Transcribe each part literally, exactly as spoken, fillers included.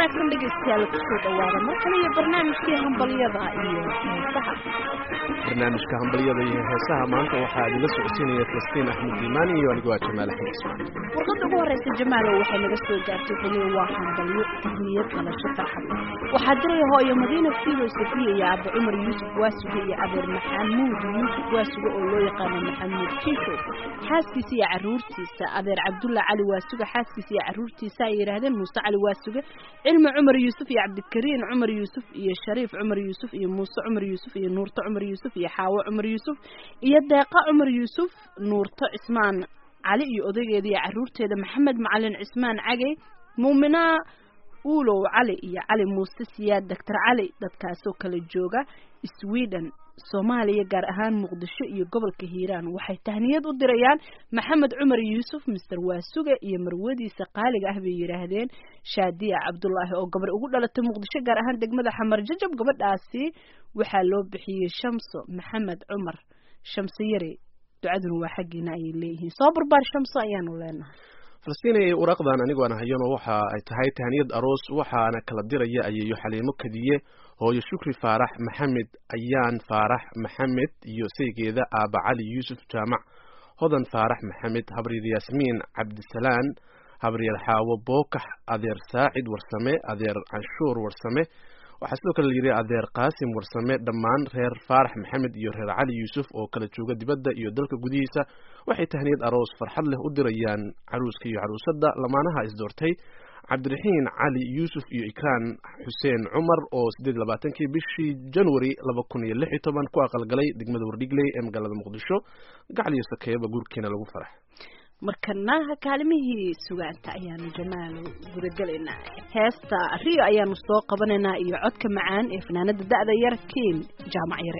wanaagsan dhegeystayaal kusoo dhawaada mar kale iyo barnaamijkii hambalyada iyo heesaha barnaamijka hambalyada iyo heesaha maanta waxaa idinla socodsiinaya Falastiin Axmed Diimaani iyo anigu Jamaal Axmed Ismaan. warqadda ugu horeysa Jamaal waxay naga soo gaartay xilli waa hambalyo niyad qalasho farxad waxaa diray hooyo Madiina Fiido Safiya iyo Abu Umar Yusuf Waasuge iyo Abeer Maxamuud Yusuf Waasuge oo loo yaqaan Maxamuud Kiisho xaaskiisa iyo caruurtiisa Abeer Cabdulla Cali Waasuge xaaskiisa iyo caruurtiisa ay yiraahdeen Muuse Cali Waasuge cilmi Umar Yusuf iyo Cabdikariin Umar Yusuf iyo Shariif Umar Yusuf iyo Muuse Umar Yusuf iyo Nuurta Umar Yusuf iyo Xaawo Umar Yusuf iyo Deeqa Umar Yusuf Nuurta Ismaan علي يوديجي عرورتي ده محمد معلن عثمان عجي مؤمنة أولو علي يا علي موسسيات دكتور علي دكتاسو كل الجوجا السويدن صوماليا جرهان مقدشة يقبل كهيران وحي تهنيات ودريان محمد عمر يوسف مستر واسوجا يمرودي سقالي قهبي يرهدين شادية عبد الله أو قبل أقول لا مقدشة جرهان دقمة حمر ججب قبل آسي وحلو بحي شمس محمد عمر شمسيري ducaduna waa xaqiina ay leeyihiin soo barbaar shamso ayaan u leenahay Falastiin waraqdan anigu aan hayno waxa ay tahay tahniyad aroos waxaana kala diraya ayeeyo Xaliimo Kadiye hooyo Shukri Faarax Maxamed Ayaan Faarax Maxamed iyo saygeeda Aaba Cali Yusuf Jaamac Hodan Faarax Maxamed Habriid Yasmiin Cabdisalaan Habriil Xaawo Bookax Adeer Saacid Warsame Adeer Canshuur Warsame waxa sidoo kale yiri Adeer Qaasim Warsame dhamaan reer Faarax Maxamed iyo reer Cali Yusuf oo kala jooga dibadda iyo dalka gudihiisa waxay tahniyad aroos farxad leh u dirayaan caruuska iyo caruusada lamaanaha isdoortay Cabdiraxiin Cali Yusuf iyo Ikraan Xuseen Umar oo sideed iyo labaatankii bishii January laba kun iyo lix iyo toban ku aqalgalay degmada Wardhigley ee magaalada Muqdisho gacal iyo sakeeyba guurkiina lagu farax markana kaalmihii sugaanta ayaanu Jamaal gurigaleena heesta riyo ayaanu soo qabanayna iyo codka macaan ee fanaanada da'da yar Kiin Jaamac Yare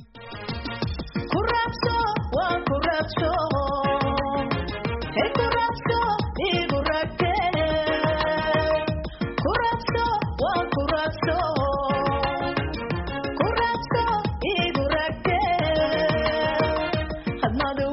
kurabso waa kurabso hey kurabso igu ragte kurabso waa kurabso kurabso igu ragte hadmada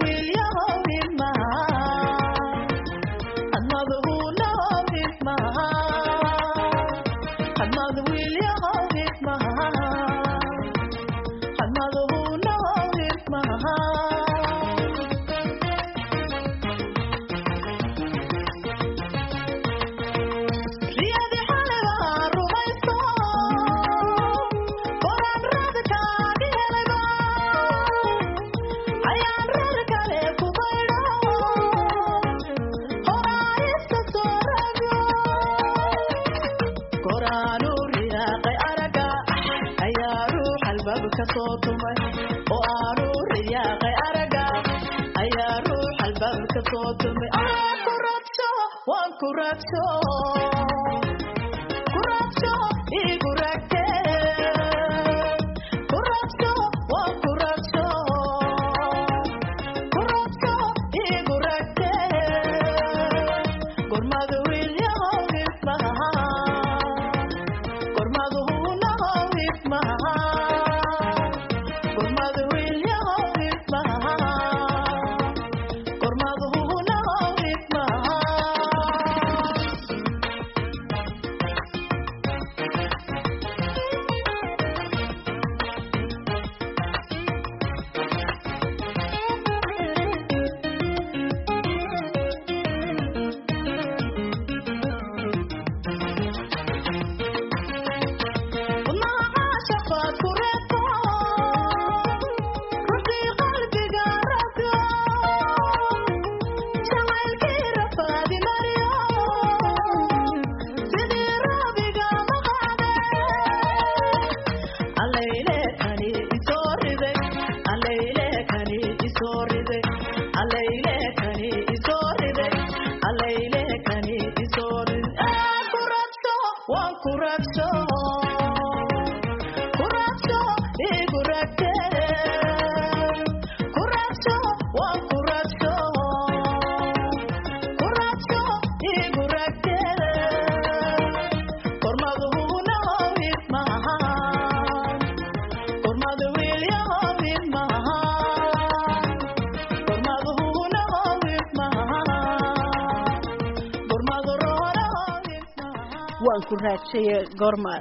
waan ku raadshay goormaad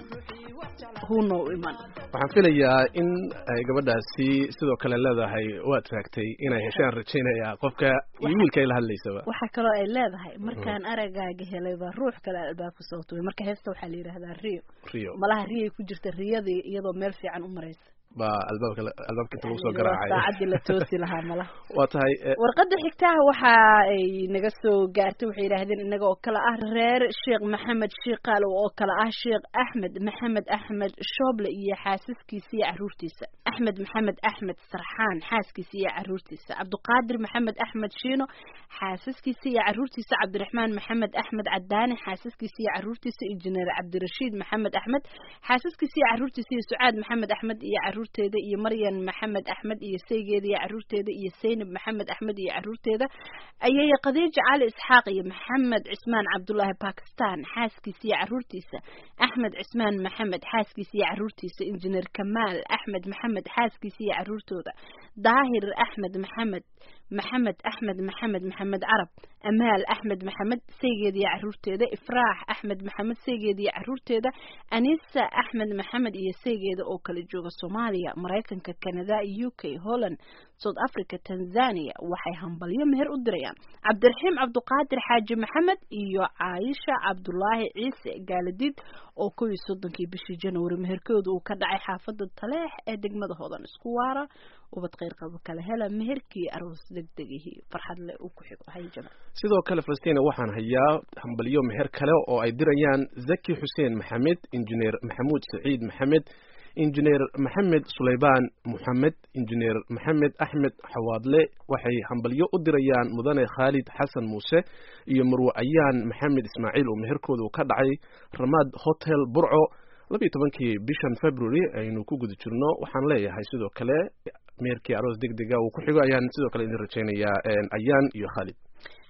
huno iman waxaan filayaa in ay gabadhaasi sidoo kale leedahay waad raagtay inay heshaan rajaynaya qofka iyo wiilka ay la hadlaysaba waxa kaloo ay leedahay markaan aragaaga helayba ruux kale albaabka soo tuuray marka heesta waxaa la yiraahdaa riyo riyo malaha riyo ku jirta riyadii iyadoo meel fiican u maraysa ba albaabka albaabka inta lagu soo garaacay saacadii la toosi lahaa malaha waa tahay warqada xigtaha waxa ay naga soo gaartay waxay yiraahdeen inaga oo kala ah reer Sheekh Maxamed Shiiqaal oo kala ah Sheekh Ahmed Maxamed Ahmed Shoble iyo xaaskiisa iyo caruurtiisa Ahmed Maxamed Ahmed Sarxaan xaaskiisa iyo caruurtiisa Cabduqaadir Maxamed Ahmed Shiino xaaskiisa iyo caruurtiisa Cabdiraxmaan Maxamed Ahmed Cadaani xaaskiisa iyo caruurtiisa Injineer Cabdirashiid Maxamed Ahmed xaaskiisa iyo caruurtiisa iyo Sucaad Maxamed Ahmed iyo caruurteeda iyo Maryan Maxamed Ahmed iyo saygeeda iyo caruurteeda iyo Saynab Maxamed Ahmed iyo caruurteeda ayay Qadiij Ali Isxaaq iyo Maxamed Cismaan Cabdullaahi Pakistan xaaskiisa iyo caruurtiisa Ahmed Cismaan Maxamed xaaskiisa iyo caruurtiisa Injineer Kamaal Ahmed Maxamed xaaskiisa iyo caruurtooda Daahir Ahmed Maxamed محمد أحمد محمد محمد عرب أمال أحمد محمد سيجدي عرورتي ده إفراح أحمد محمد سيجدي عرورتي ده أنيسة أحمد محمد إيه سيجد أوكل الجوغ الصومالية أمريكا كندا يوكي هولند سود أفريقيا تنزانيا وحي همبلية مهر أدريان عبد الرحيم عبد القادر حاج محمد إيو عايشة عبد الله عيسى قالديد أو كوي صدنكي بشي جنوري مهر كود وكدعي حافظ الطلاح أدق مدى هذا نسكوارا وبتغير قبك لهلا مهركي أروس دقدقه فرحad le uu ku xigo hay jama sidoo kale Falastiin waxaan hayaa hambaliyo meher kale oo ay dirayaan Zaki Hussein Maxamed Engineer Maxamuud Saciid Maxamed Engineer Maxamed Suleymaan Maxamed Engineer Maxamed Ahmed Xawaadle waxay hambaliyo u dirayaan mudane Khalid Xasan Muuse iyo Marwo Ayaan Maxamed Ismaaciil oo meherkoodu ka dhacay Ramad Hotel Burco laba iyo tobankii bishan February aynu ku guda jirno waxaan leeyahay sidoo kale meerkii aroos degdega uu ku xigo ayaan sidoo kale idin rajaynayaa Ayaan iyo Khalid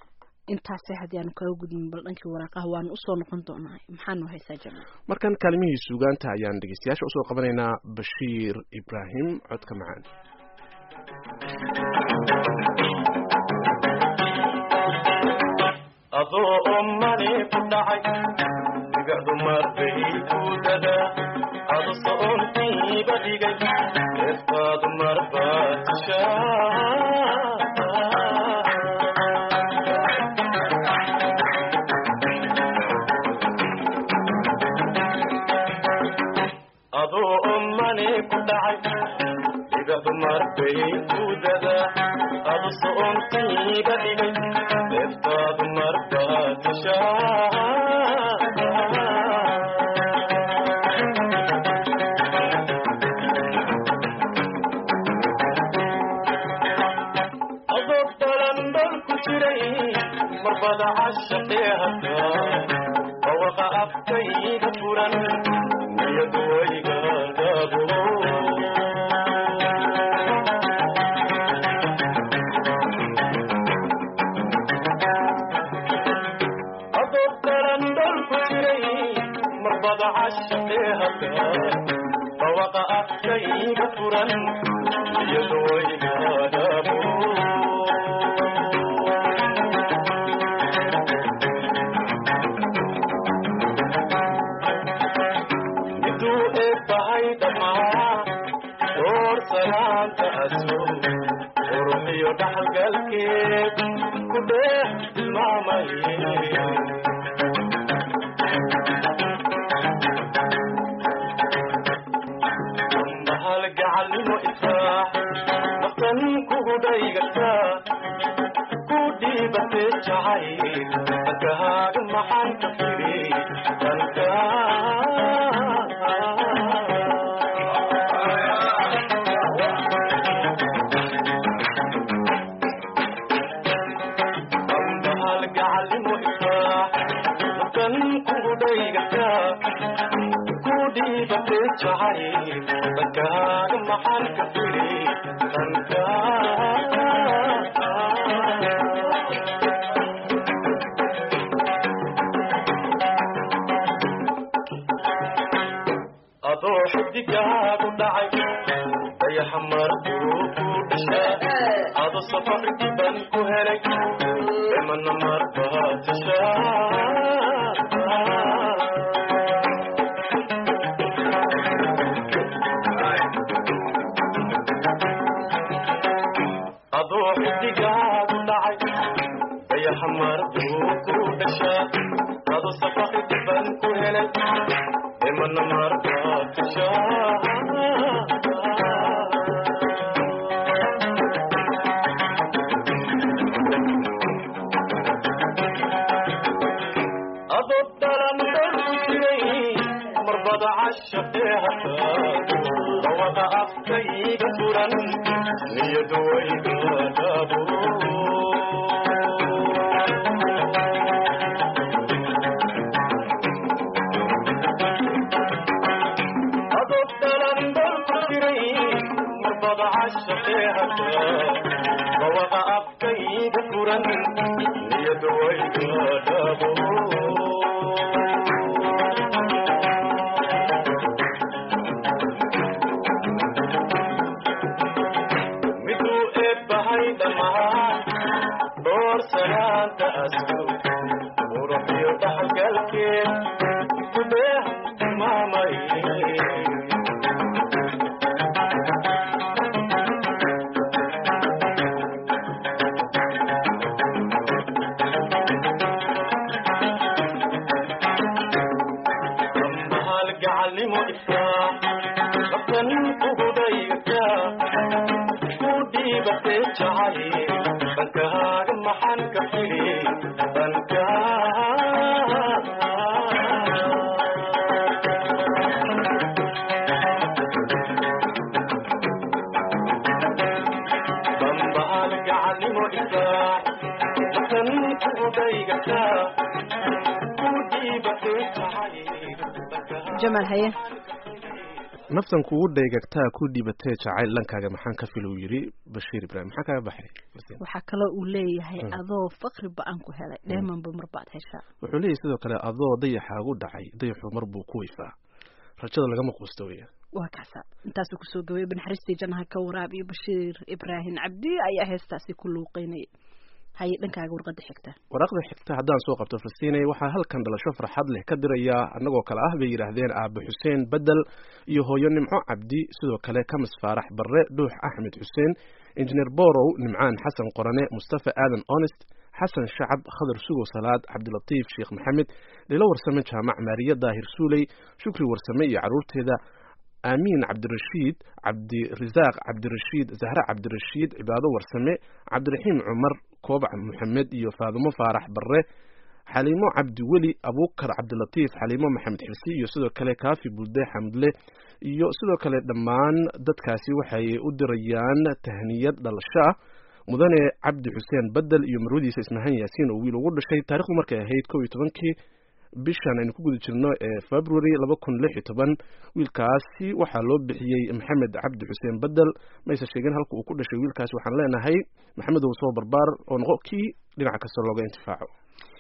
intaas hadiyaan ka gudbin bal dhankii waraaqaha waan u soo noqon doonaa maxaan u haysaa jamaa markan kaalmihii suugaanta ayaan dhageystayaasha u soo qabanaynaa Bashiir Ibrahim codka macaan adoo ummani ku dhacay digadu markay ku dada adu soontii badigay eesqaad marbaasha adoo ummani ku dhacay digadu markay ku dada adu soontii badigay eesqaad marbaasha مربض عشقيها ووقع أبتيك فرا يدويك دابو أضبطر أندل كتري مربض عشقيها ووقع أبتيك فرا يدويك دابو سلامت أسوء وروحي ودحل قلبك كده المامي بحلق علم إفراح وطن كوديقتا كودي بتجعي أكهاق محن كفيري كودي بتجعي بكاك محل كفري أنت أضوح الدقاق ودعي يا حمر دروب الشاء هذا السفر جبن كهرك بمن مرضى تشاء jamal haye naftan kugu dhaygagtaa ku dhibatay jacayl lankaaga maxaan ka fil uu yiri Bashiir Ibrahim maxaa kaga baxay waxa kale uu leeyahay adoo faqri baan ku helay dheemanba marbaad heshaa wuxuu leeyahay sidoo kale adoo dayaxaagu dhacay dayaxu mar buu ku ifaa rajada laga maqoosto weeyaa waa kaasa intaas ku soo gabay bin xaristi janaha ka waraabiyo Bashiir Ibrahim Cabdi ayaa heestaasi ku luuqeynay hay dhankaaga warqada xigta warqada xigta hadaan soo qabto Falastiinay waxa halkan dhalasho farxad leh ka diraya anagoo kala ah bay yiraahdeen Aaba Xuseen Badal iyo hooyo Nimco Cabdi sidoo kale Kamis Faarax Barre Dhuux Axmed Xuseen Engineer Borow Nimcaan Xasan Qorane Mustafa Aadan Honest Xasan Shacab Khadar Sugo Salaad Cabdilatiif Sheekh Maxamed Leelo Warsame Jaamac Maariya Daahir Suulay Shukri Warsame iyo caruurteeda آمين عبد الرشيد عبد الرزاق عبد الرشيد زهرة عبد الرشيد عبادة ورسمة عبد الرحيم عمر كوبع محمد إيو فاطمة فارح بره حليمو عبد ولي أبو بكر عبد اللطيف حليمو محمد حرسي يسودو كله كافي بلده حمد له يسودو كله دمان دد كاسي وحي ودريان تهنية دلشاه مدن عبد حسين بدل يمرودي اسمهان ياسين وويلو ورد شيء تاريخ مركه هيد كوي تبنكي bishan aynu ku guda jirno ee February laba kun lix iyo toban wiilkaasi waxa loo bixiyay Maxamed Cabdi Xuseen Badal ma aysan sheegin halka uu ku dhashay wiilkaasi waxaan leenahay Maxamed uu soo barbaar oo noqonkii dhinaca kasta looga intifaaco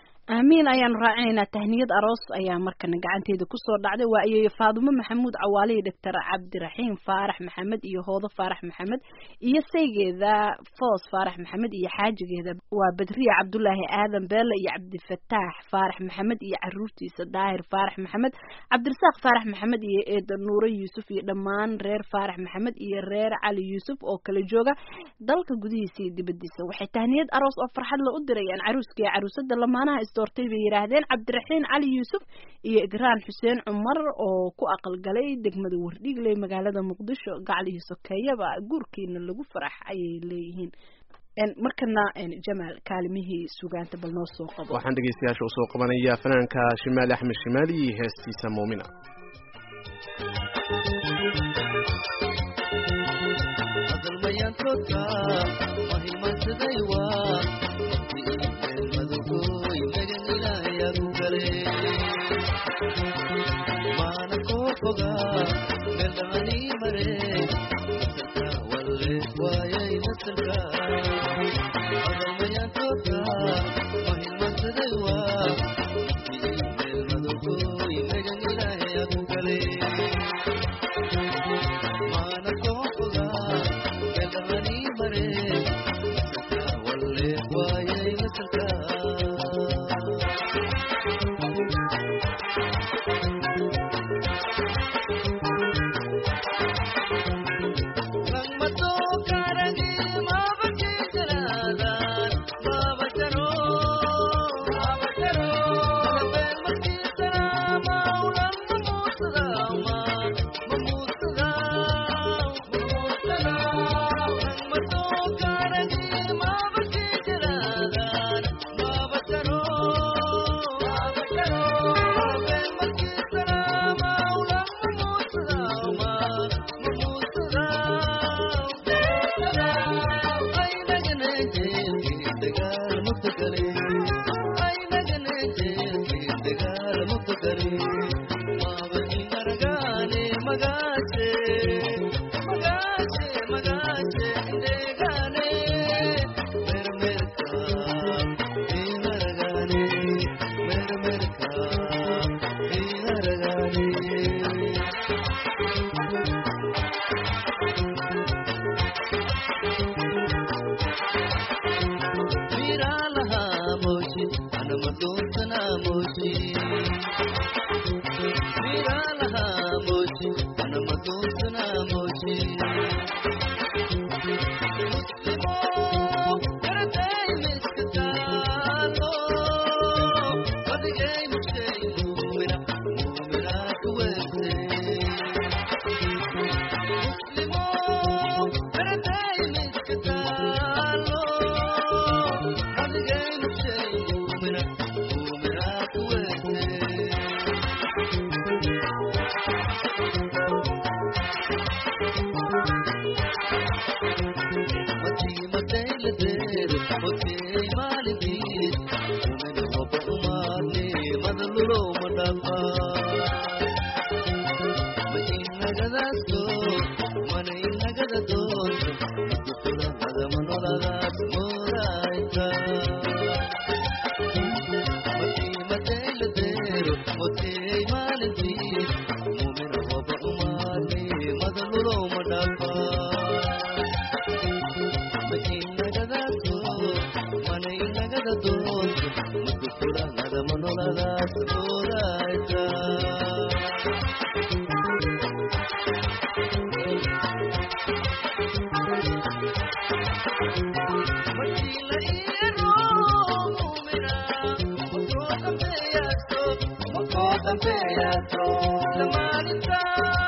آمين أيان راعينا تهنية أروس أيام مركنا قعنتي ذا كسر دعدة وأيه فاطمة محمود عوالي دكتور عبد الرحيم فارح محمد إيه هذا فارح محمد إيه سيجي ذا فوز فارح محمد إيه حاج ذا وبدرية عبد الله آدم بيلا إيه عبد الفتاح فارح محمد إيه عروتي صداهر فارح محمد عبد الرزاق فارح محمد إيه نوري يوسف إيه دمان رير فارح محمد إيه رير علي يوسف أو كل جوجا ضلك جديسي دي بدي سوي حتى تهنية أروس أفرح له قدر يعني عروس كي عروسة دل ما أنا doortay bay yiraahdeen Cabdiraxiin Ali Yusuf iyo Igraan Xuseen Umar oo ku aqal galay degmada Wardhigley magaalada Muqdisho gacalihiisa sokeeyaba guurkiina lagu farax ay leeyihiin en markana en Jamal kaalmihi suugaanta bal noo soo qabo waxaan dhageystayaasha u soo qabanaya fanaanka Shimaal Axmed Shimaali heestiisa Muumina adalmayan toka mahimadaywa mana kofoga melani mare walle wayay nasrka adamaya tota mahimadaywa melmadugo imegan ilahay agu gale mana kofoga melani mare walle wayay nasrka Mama mutagale ay nagane jeelki dagaal mutagale maaba inargaane magaase magaase magaase degaane mermerka inargaane mermerka inargaane Anamadontana moshi Miralaha moshi Anamadontana moshi Muslimo Karatay miskatalo Padigay mushay mumina Mumina kuwese Muslimo Karatay miskatalo Padigay mushay mumina Mumina kuwese Mati matayla der Mote malidis Mumina wapa umarne Madaluro madalpa Mainagadasto Manainagadados Kutura nagamanoladas Moraita Mati matayla der Mote malidis Mumina wapa umarne Madaluro madalpa Mainagadasto Manainagadados Kutura nagamanoladas Moraita Matila iro mumina Makota peyato Makota peyato Lamanita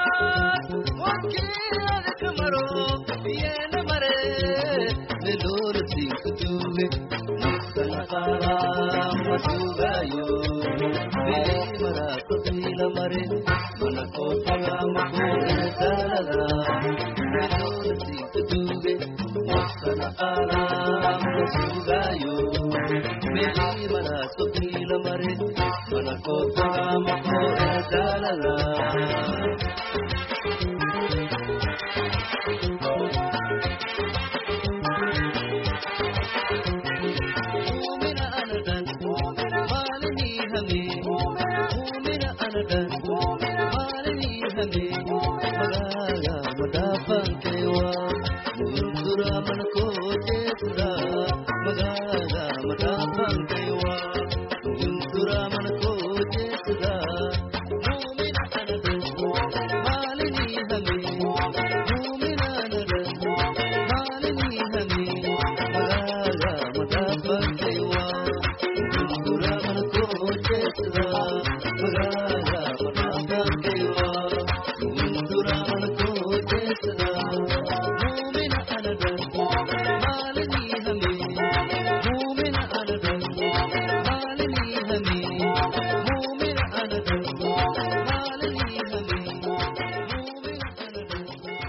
Wakila de kamaro Viena mare Nelor sinkutuve Mustana kara Masugayo Veli mara kotila mare Manakota makore dalala Nelor sinkutuve Mustana kara Masugayo Veli mara kotila mare Manakota makore dalala Mumina anadan malini hame Mumina anadan malini hame Magaga madafan kewa Mundura manko jesda Magaga madafan kewa Mundura manko jesda Mumina anadan malini hame Mumina anadan malini hame Magaga madafan kewa Mundura manko jesda Magaga madafan kewa Mundura manko jesda Mumina anadan malini hame Mumina anadan malini hame Mumina anadan malini hame Mumina anadan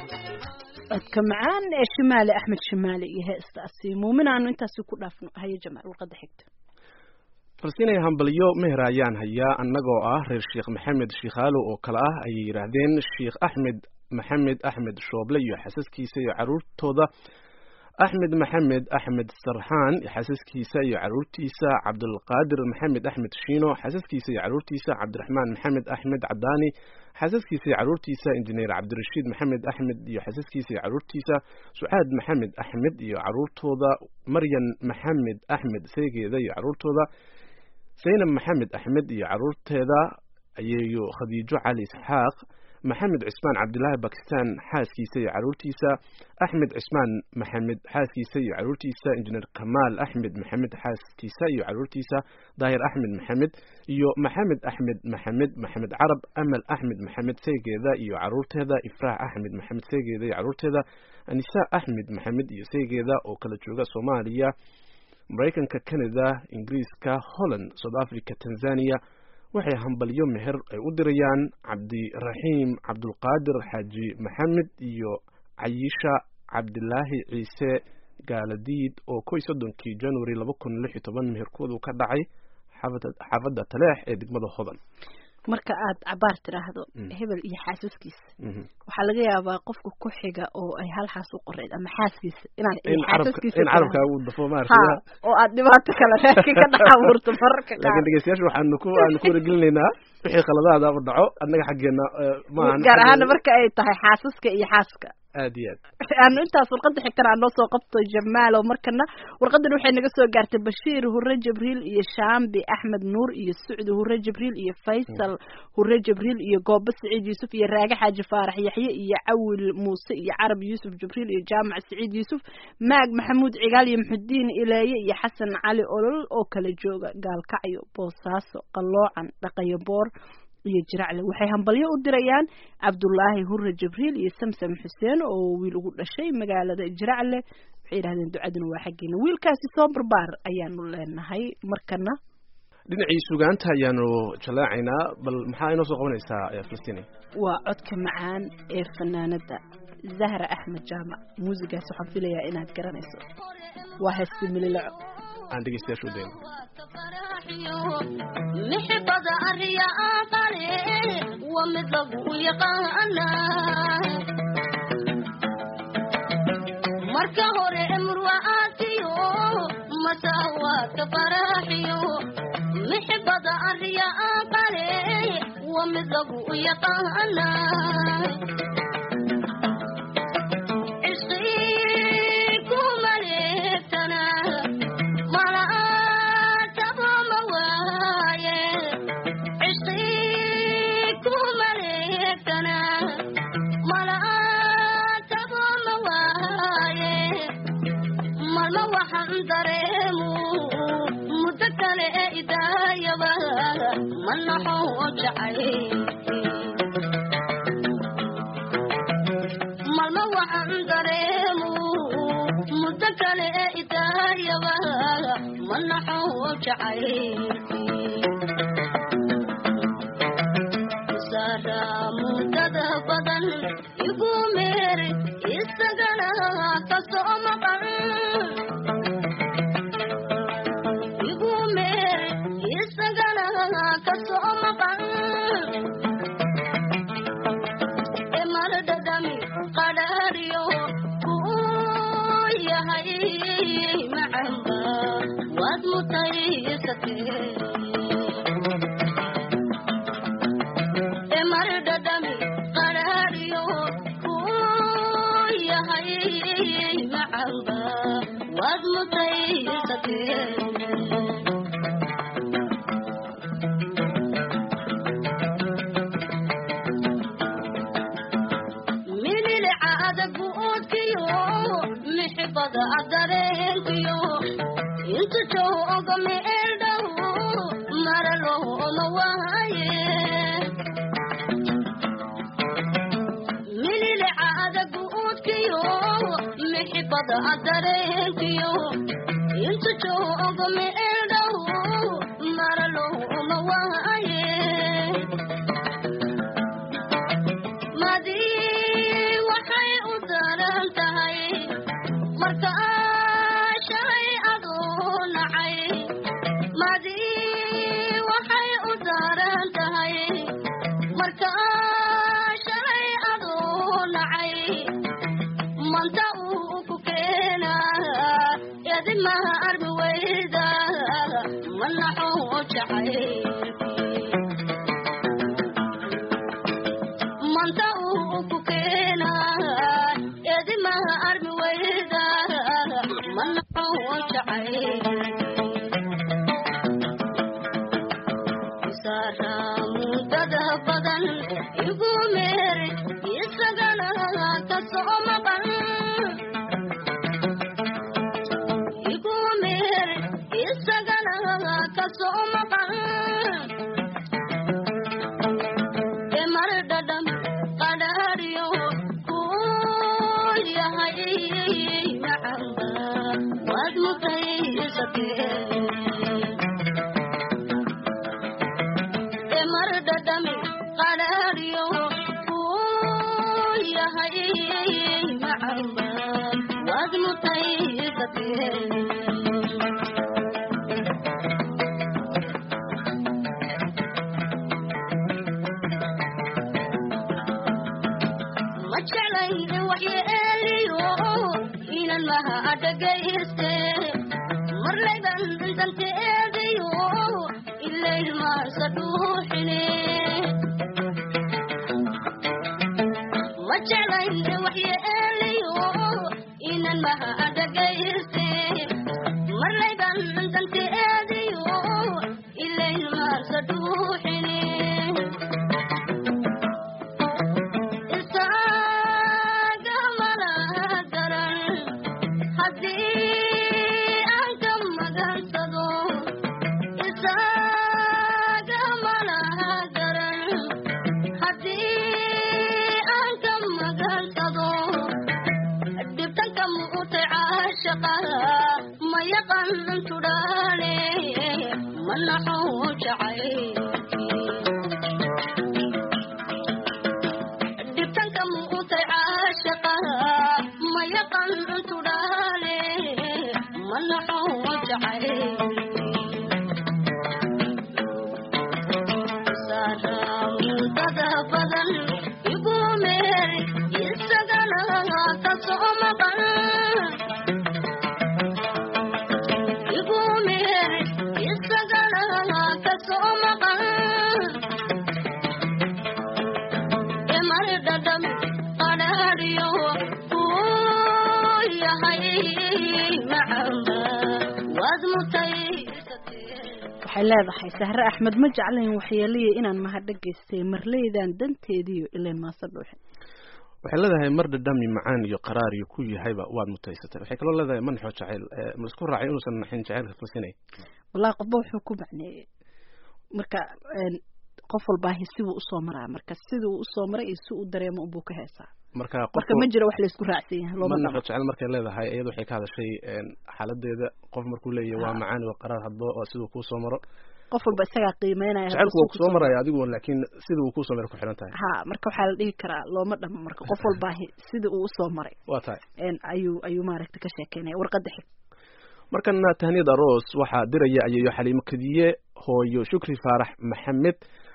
codka macaan ee shimaale axmed shimaale iyo heestaasi muuminaanu intaasi ku dhaafno haye jamaal warqada xigta falsiinay hambalyo meher ayaan hayaa annagoo ah reer sheekh maxamed shiikhaalo oo kale ah ayay yidhaahdeen sheekh axmed maxamed axmed shooble iyo xasaskiisa iyo caruurtooda axmed maxamed axmed sarxaan xasaskiisa iyo caruurtiisa cabdulqaadir maxamed axmed shiino xasaskiisa iyo caruurtiisa cabdiraxmaan maxamed axmed cadaani xasaskiisa iyo caruurtiisa injineer cabdirashiid maxamed axmed iyo xasaskiisa iyo caruurtiisa sucaad maxamed axmed iyo caruurtooda maryan maxamed axmed seegeeda iyo caruurtooda zaynab maxamed axmed iyo caruurteeda ayeeyo khadiijo cali isxaaq maxamed cismaan cabdilaahi bakistan xaaskiisa iyo caruurtiisa axmed cismaan maxamed xaaskiisa iyo caruurtiisa injineer kamaal axmed maxamed xaaskiisa iyo caruurtiisa daahir axmed maxamed iyo maxamed axmed maxamed maxamed carab amal axmed maxamed seegeeda iyo caruurteeda ifraax axmed maxamed seegeeda iyo caruurteeda anisa axmed maxamed iyo seegeeda oo kala jooga soomaaliya maraykanka canada ingiriiska holland south africa tanzania waxay hambalyo meher ay u dirayaan cabdiraxiim cabdulqaadir xaaji maxamed iyo cayisha cabdilaahi ciise gaaladiid oo kow iyo soddonkii january laba kun lix iyo toban meherkoodu ka dhacay xaafadda taleex ee degmada hodan. marka aad cabaar tiraahdo hebel iyo xaasaskiisa waxaa laga yaabaa qofka ku xiga oo ay hal xaas u qoreed ama xaaskiisa inaan in carabka in carabka uu dafo maartay oo aad dhibaato kale laakiin ka dhaxawurto marka ka laakiin dhageystayaashu waxaan ku aan ku wargelinaynaa wixii qaladaada u dhaco annaga xageena ma aan gaar ahaan marka ay tahay xaasaska iyo xaaska aad iyo aad aan intaas warqada xigtana aan noo soo qabto Jamaal oo markana warqadan waxay naga soo gaartay Bashiir Hurre Jibriil iyo Shaambi Axmed Nuur iyo Sucdi Hurre Jibriil iyo Faysal Hurre Jibriil iyo Goobo Saciid Yuusuf iyo Raaga Xaaji Faarax Yaxye iyo Awil Muuse iyo Carab Yuusuf Jibriil iyo Jaamac Saciid Yuusuf Maag Maxamuud Cigaal iyo Muxudiin Ilaaye iyo Xasan Cali Olol oo kala jooga Gaalkacyo Boosaaso Qaloocan Dhaqayo Boor iyo Jiracle waxay hambalyo u dirayaan Cabdullaahi Hurre Jibriil iyo Samsam Xuseen oo wiil ugu dhashay magaalada Jiracle waxay yiraahdeen ducaduna waa xageena wiilkaasi soo barbaar ayaanu leenahay markana dhinacii sugaanta ayaanu jalaacaynaa bal maxaa inoo soo qabanaysaa Falastiin waa codka macaan ee fanaanada Zahra Ahmed Jaamac muusigaas waxaan filayaa inaad garanayso waa heesti mililaco aan dhegeystayaashu deyn محبة الرياء قليل ومثله يقانا مركه رمر وآتيو مساوات فراحيو محبة الرياء قليل ومثله يقانا waad mutaysatee adagayste marlaydan danteedayo ilay ma saduuxine wajalayn waxyeelayo inan ma adagayste marlaydan danteedayo ilay ma saduuxine ما يقن تداني من حوش عينك دبتنك موتي عاشقا ما يقن تداني من حوش عينك سلام تدفضا يقومي يسقنا تصومقا waxay leedahay Sahra Axmed ma jeclayn waxyeelay inaan mahadgaystay marleydan danteediyo ilaa ma sadooxin waxay leedahay mar dhadhami macaan iyo qaraar iyo ku yahayba waad mutaysatay waxay kaloo leedahay man xoo jacayl ma isku raacay inuu san naxin jacaylka fasinay wallahi qof wuxuu ku macneeyay marka qof walba siduu u soo maraa marka siduu u soo maray si uu dareemo uu ka heesaa marka qofka ma jiro wax la isku raacsan yahay loo ma jecel markay leedahay iyadu waxay ka hadashay xaaladeeda qof markuu leeyahay waa macaan iyo qaraar hadba oo siduu ku soo maro qof walba isaga qiimeynaya jacaylku ku soo maray adigu laakiin siduu ku soo maray ku xiran tahay ha marka waxa la dhihi karaa looma dhamo marka qof walba siduu u soo maray waa tahay een ayu ayu maaragta ka sheekeynay warqada xig markana tahniyad aroos waxa diraya ayayo Xaliimo Kadiye hooyo Shukri Faarax Maxamed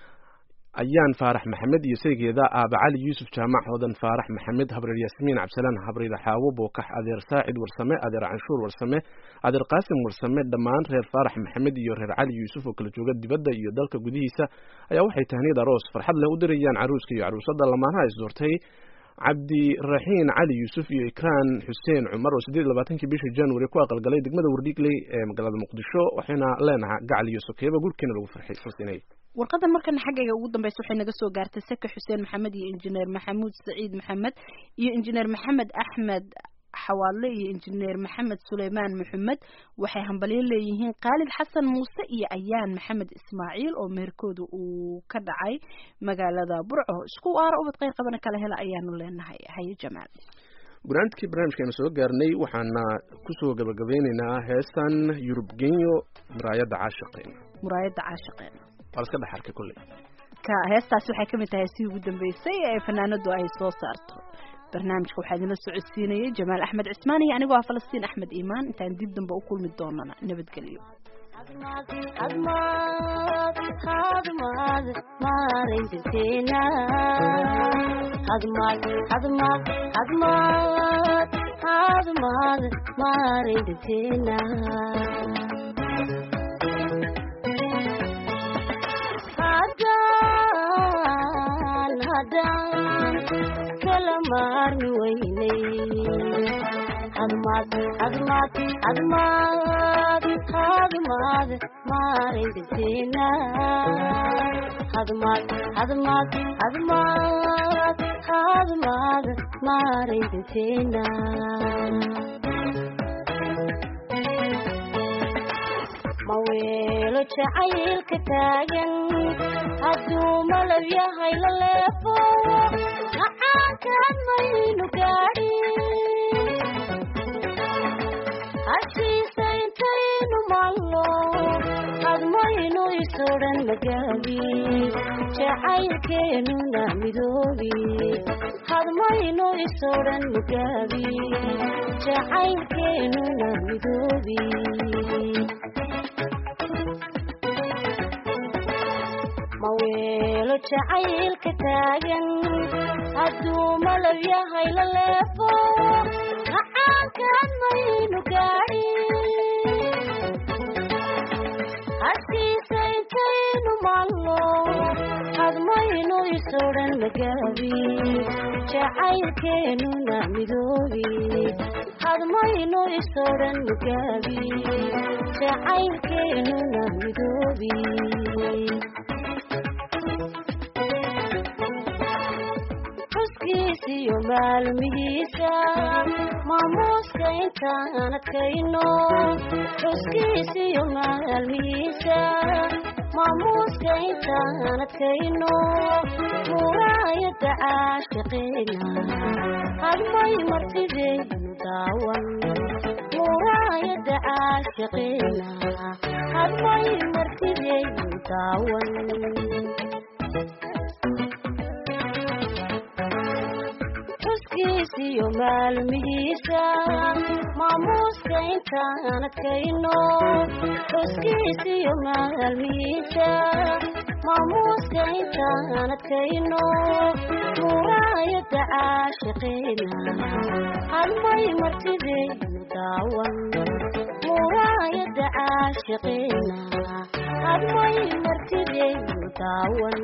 ayaan Faarax Maxamed iyo saygeeda Aaba Cali Yuusuf Jaamac Hodan Faarax Maxamed Habreer Yaasmiin Cabsalaan Habreer Xaawo Bookax Adeer Saacid Warsame Adeer Canshuur Warsame Adeer Qaasim Warsame dhammaan reer Faarax Maxamed iyo reer Cali Yuusuf oo kala jooga dibadda iyo dalka gudihiisa ayaa waxay tahniyad aroos farxad leh u dirayaan caruuska iyo caruusada lamaanaha is doortay Cabdi Raxiin Cali Yuusuf iyo Ikraan Xuseen Cumar oo siddeed iyo labaatankii bishii January ku aqalgalay degmada Wardigley ee magaalada Muqdisho waxayna leenahay gacal iyo sokeeba gurkeena lagu farxay xusinay warqadan markan xaqiiqa ugu dambeysay waxay naga soo gaartay Saka Xuseen Maxamed iyo injineer Maxamuud Saciid Maxamed iyo injineer Maxamed Axmed Xawaale iyo injineer Maxamed Suleymaan Maxamed waxay hambalyo leeyihiin Qaalid Xasan Muuse iyo Ayaan Maxamed Ismaaciil oo meerkoodu uu ka dhacay magaalada Burco isku waara ubad qeyr qabana kala hela ayaanu leenahay haye Jamaal guraantkii barnaamijkeena soo gaarnay waxaana ku soo gabagabeynaynaa heesan Yurub Genyo muraayada caashiqeen muraayada caashiqeen warska dhaxarka kulli ka heestaas waxay kamid tahay si ugu dambeysay ee fanaanadu ay soo saarto barnaamijka waxaa idin la socodsiinayay Jamaal Axmed Cismaan iyo anigoo ah Falastiin Axmed Iimaan intaan dib dambe u kulmi doonana nabadgelyo admaad admaad maarintina admaad admaad admaad admaad maarintina hadan hadan kalamarni weynay admaad admaad admaad admaad maarintina admaad admaad admaad admaad maarintina mawelo jacaylka taagan hadduu malab yahay la leefo macaankaan maynu gaadhi hashiisa intaynu mallo admaynu isodhan magaabi jacaylkeenuna midoobi hadmayno isoran mugabi jacaylkeenuna midoobi maweelo jacaylka taagan hadduu malab yahay la leefo macaanka hadmaynu gaadhi hasiisa intaynu maalno hadmaynu isoran magabi jacaylkeenuna midoobi hadmaynu isoran magabi jacaylkeenuna midoobi xuskiisiyo maalmihiisa maamuuska intaan adkayno xuskiisiyo maalmihiisa maamuuska intaan adkayno muraayada caashiqeena hadmay martideynu daawan muraayada caashiqeena hadmay martideynu daawan xuskiisiyo maalmihiisa maamuuska intaan adkayno xuskiisiyo maalmihiisa maamuuska intaan adkayno muraayada caashiqeena hadmay martideynu daawan muraayada caashiqeena hadmay martideynu daawan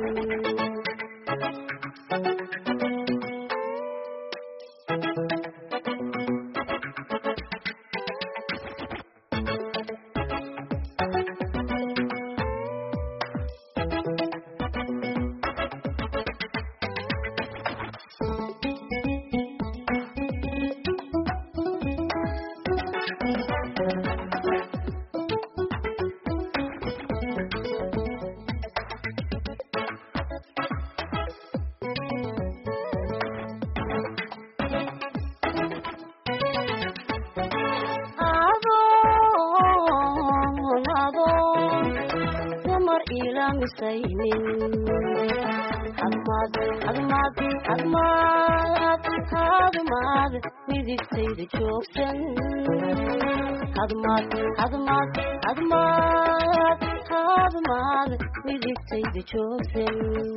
hadmaad hadmaad hadmaad hadmaad midigtayda joogsan hadmaad hadmaad hadmaad hadmaad midigtayda joogsan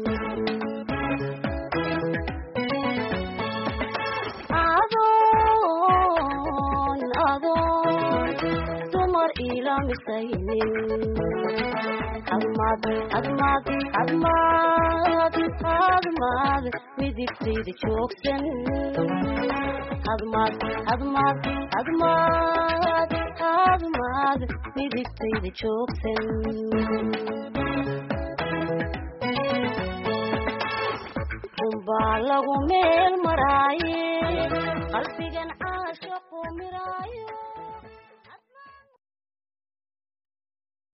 adoon adoon dumar ilamisaynin hadmaad hadmaad hadmaad hadmaad midigtayda joogsan hadmaad hadmaad hadmaad hadmaad midigtayda joogsan unbaa lagu meel maraaye qalbigan